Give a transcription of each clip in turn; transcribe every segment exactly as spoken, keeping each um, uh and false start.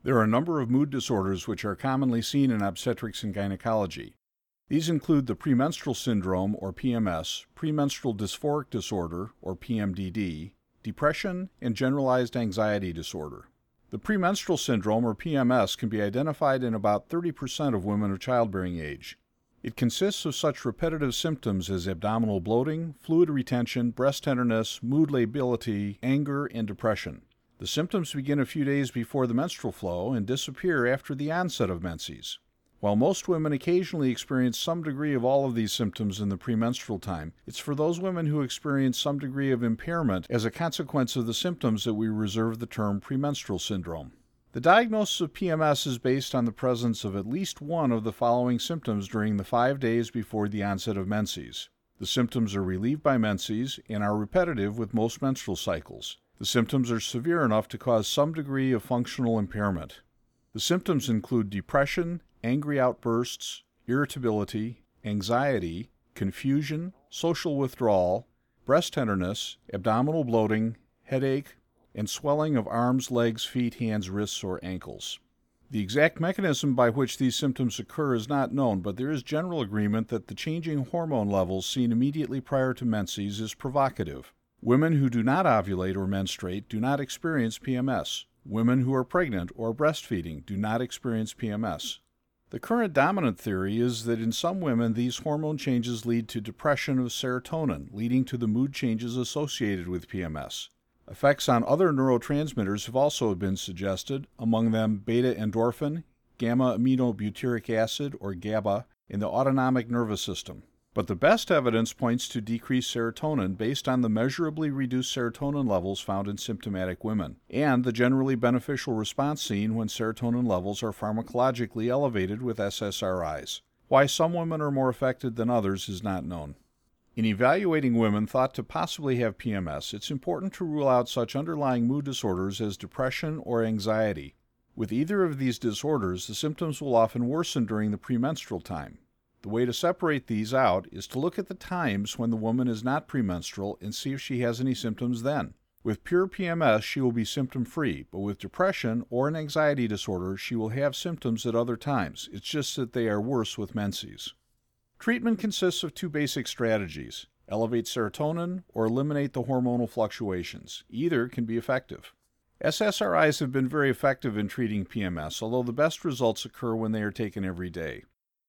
There are a number of mood disorders which are commonly seen in obstetrics and gynecology. These include the premenstrual syndrome, or P M S, premenstrual dysphoric disorder, or P M D D, depression, and generalized anxiety disorder. The premenstrual syndrome, or P M S, can be identified in about thirty percent of women of childbearing age. It consists of such repetitive symptoms as abdominal bloating, fluid retention, breast tenderness, mood lability, anger, and depression. The symptoms begin a few days before the menstrual flow and disappear after the onset of menses. While most women occasionally experience some degree of all of these symptoms in the premenstrual time, it's for those women who experience some degree of impairment as a consequence of the symptoms that we reserve the term premenstrual syndrome. The diagnosis of P M S is based on the presence of at least one of the following symptoms during the five days before the onset of menses. The symptoms are relieved by menses and are repetitive with most menstrual cycles. The symptoms are severe enough to cause some degree of functional impairment. The symptoms include depression, angry outbursts, irritability, anxiety, confusion, social withdrawal, breast tenderness, abdominal bloating, headache, and swelling of arms, legs, feet, hands, wrists, or ankles. The exact mechanism by which these symptoms occur is not known, but there is general agreement that the changing hormone levels seen immediately prior to menses is provocative. Women who do not ovulate or menstruate do not experience P M S. Women who are pregnant or breastfeeding do not experience P M S. The current dominant theory is that in some women these hormone changes lead to depression of serotonin, leading to the mood changes associated with P M S. Effects on other neurotransmitters have also been suggested, among them beta-endorphin, gamma-aminobutyric acid, or GABA, in the autonomic nervous system. But the best evidence points to decreased serotonin based on the measurably reduced serotonin levels found in symptomatic women, and the generally beneficial response seen when serotonin levels are pharmacologically elevated with S S R Is. Why some women are more affected than others is not known. In evaluating women thought to possibly have P M S, it's important to rule out such underlying mood disorders as depression or anxiety. With either of these disorders, the symptoms will often worsen during the premenstrual time. The way to separate these out is to look at the times when the woman is not premenstrual and see if she has any symptoms then. With pure P M S, she will be symptom-free, but with depression or an anxiety disorder, she will have symptoms at other times. It's just that they are worse with menses. Treatment consists of two basic strategies: elevate serotonin or eliminate the hormonal fluctuations. Either can be effective. S S R Is have been very effective in treating P M S, although the best results occur when they are taken every day.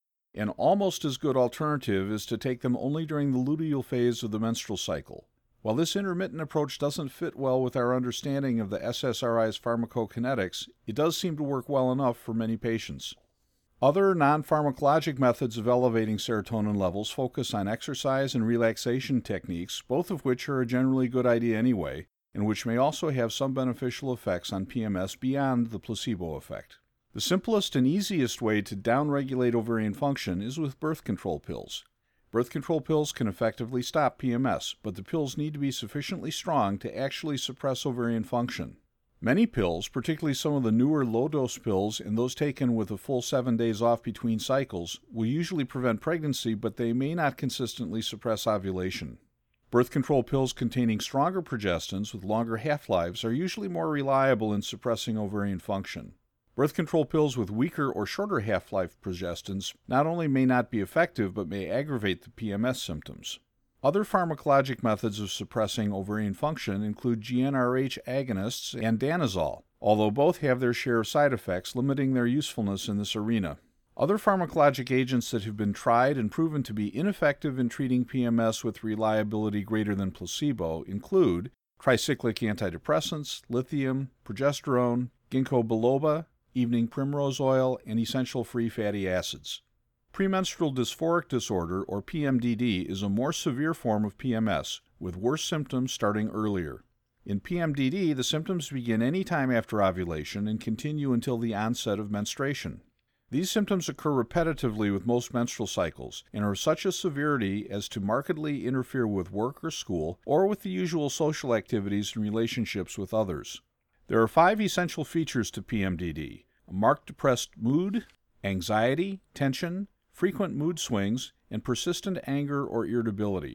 An almost as good alternative is to take them only during the luteal phase of the menstrual cycle. While this intermittent approach doesn't fit well with our understanding of the S S R I's pharmacokinetics, it does seem to work well enough for many patients. Other non-pharmacologic methods of elevating serotonin levels focus on exercise and relaxation techniques, both of which are a generally good idea anyway, and which may also have some beneficial effects on P M S beyond the placebo effect. The simplest and easiest way to downregulate ovarian function is with birth control pills. Birth control pills can effectively stop P M S, but the pills need to be sufficiently strong to actually suppress ovarian function. Many pills, particularly some of the newer low-dose pills and those taken with a full seven days off between cycles, will usually prevent pregnancy, but they may not consistently suppress ovulation. Birth control pills containing stronger progestins with longer half-lives are usually more reliable in suppressing ovarian function. Birth control pills with weaker or shorter half-life progestins not only may not be effective, but may aggravate the P M S symptoms. Other pharmacologic methods of suppressing ovarian function include G n R H agonists and danazol, although both have their share of side effects, limiting their usefulness in this arena. Other pharmacologic agents that have been tried and proven to be ineffective in treating P M S with reliability greater than placebo include tricyclic antidepressants, lithium, progesterone, ginkgo biloba, evening primrose oil, and essential free fatty acids. Premenstrual dysphoric disorder, or P M D D, is a more severe form of P M S, with worse symptoms starting earlier. In P M D D, the symptoms begin any time after ovulation and continue until the onset of menstruation. These symptoms occur repetitively with most menstrual cycles and are of such a severity as to markedly interfere with work or school or with the usual social activities and relationships with others. There are five essential features to P M D D: a marked depressed mood, anxiety, tension, frequent mood swings, and persistent anger or irritability.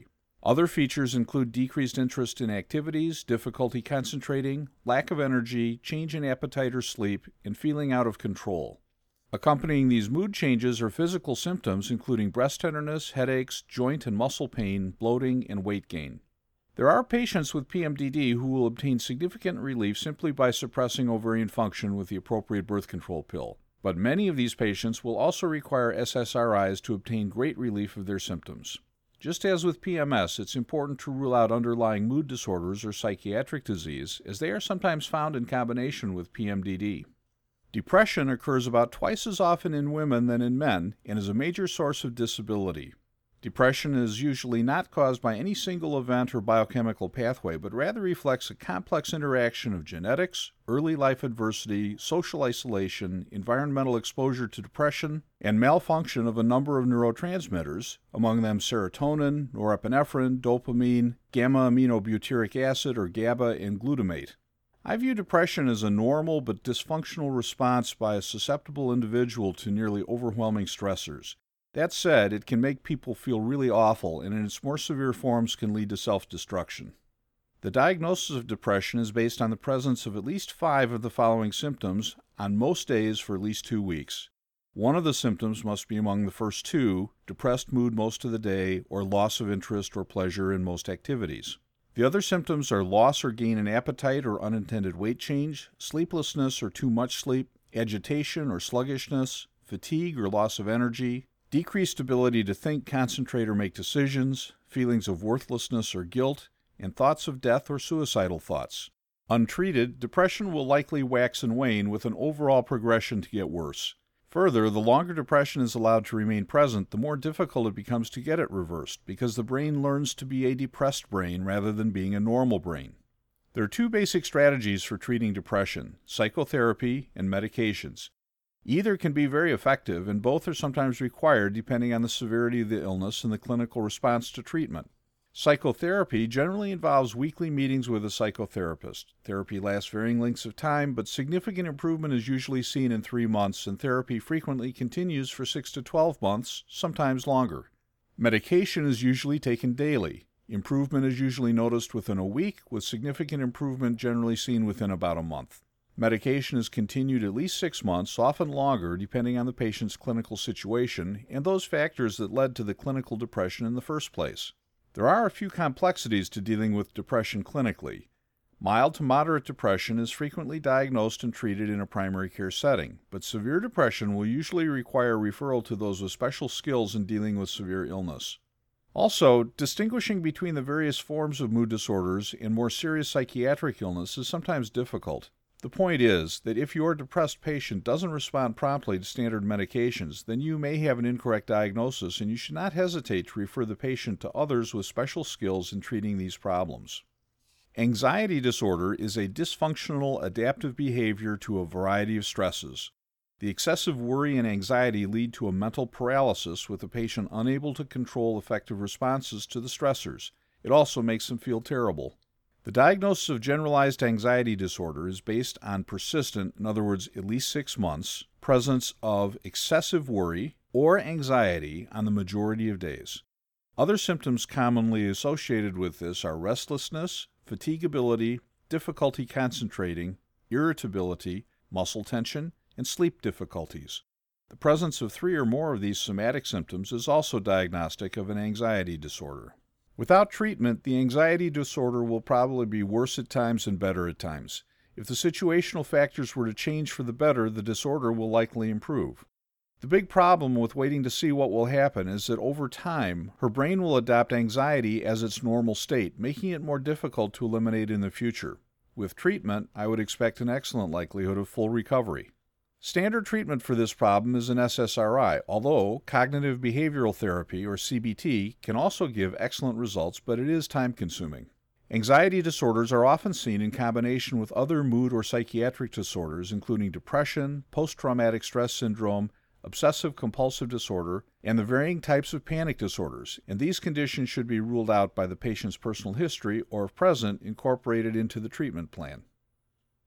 Other features include decreased interest in activities, difficulty concentrating, lack of energy, change in appetite or sleep, and feeling out of control. Accompanying these mood changes are physical symptoms including breast tenderness, headaches, joint and muscle pain, bloating, and weight gain. There are patients with P M D D who will obtain significant relief simply by suppressing ovarian function with the appropriate birth control pill, but many of these patients will also require S S R Is to obtain great relief of their symptoms. Just as with P M S, it's important to rule out underlying mood disorders or psychiatric disease, as they are sometimes found in combination with P M D D. Depression occurs about twice as often in women than in men and is a major source of disability. Depression is usually not caused by any single event or biochemical pathway, but rather reflects a complex interaction of genetics, early life adversity, social isolation, environmental exposure to depression, and malfunction of a number of neurotransmitters, among them serotonin, norepinephrine, dopamine, gamma-aminobutyric acid or GABA, and glutamate. I view depression as a normal but dysfunctional response by a susceptible individual to nearly overwhelming stressors. That said, it can make people feel really awful, and in its more severe forms can lead to self-destruction. The diagnosis of depression is based on the presence of at least five of the following symptoms on most days for at least two weeks. One of the symptoms must be among the first two: depressed mood most of the day, or loss of interest or pleasure in most activities. The other symptoms are loss or gain in appetite or unintended weight change, sleeplessness or too much sleep, agitation or sluggishness, fatigue or loss of energy, decreased ability to think, concentrate, or make decisions, feelings of worthlessness or guilt, and thoughts of death or suicidal thoughts. Untreated, depression will likely wax and wane with an overall progression to get worse. Further, the longer depression is allowed to remain present, the more difficult it becomes to get it reversed, because the brain learns to be a depressed brain rather than being a normal brain. There are two basic strategies for treating depression: psychotherapy and medications. Either can be very effective, and both are sometimes required depending on the severity of the illness and the clinical response to treatment. Psychotherapy generally involves weekly meetings with a psychotherapist. Therapy lasts varying lengths of time, but significant improvement is usually seen in three months, and therapy frequently continues for six to twelve months, sometimes longer. Medication is usually taken daily. Improvement is usually noticed within a week, with significant improvement generally seen within about a month. Medication is continued at least six months, often longer, depending on the patient's clinical situation and those factors that led to the clinical depression in the first place. There are a few complexities to dealing with depression clinically. Mild to moderate depression is frequently diagnosed and treated in a primary care setting, but severe depression will usually require referral to those with special skills in dealing with severe illness. Also, distinguishing between the various forms of mood disorders and more serious psychiatric illness is sometimes difficult. The point is that if your depressed patient doesn't respond promptly to standard medications, then you may have an incorrect diagnosis, and you should not hesitate to refer the patient to others with special skills in treating these problems. Anxiety disorder is a dysfunctional adaptive behavior to a variety of stresses. The excessive worry and anxiety lead to a mental paralysis, with the patient unable to control effective responses to the stressors. It also makes them feel terrible. The diagnosis of generalized anxiety disorder is based on persistent, in other words, at least six months, presence of excessive worry or anxiety on the majority of days. Other symptoms commonly associated with this are restlessness, fatigability, difficulty concentrating, irritability, muscle tension, and sleep difficulties. The presence of three or more of these somatic symptoms is also diagnostic of an anxiety disorder. Without treatment, the anxiety disorder will probably be worse at times and better at times. If the situational factors were to change for the better, the disorder will likely improve. The big problem with waiting to see what will happen is that over time, her brain will adopt anxiety as its normal state, making it more difficult to eliminate in the future. With treatment, I would expect an excellent likelihood of full recovery. Standard treatment for this problem is an S S R I, although cognitive behavioral therapy, or C B T, can also give excellent results, but it is time-consuming. Anxiety disorders are often seen in combination with other mood or psychiatric disorders, including depression, post-traumatic stress syndrome, obsessive-compulsive disorder, and the varying types of panic disorders, and these conditions should be ruled out by the patient's personal history or, if present, incorporated into the treatment plan.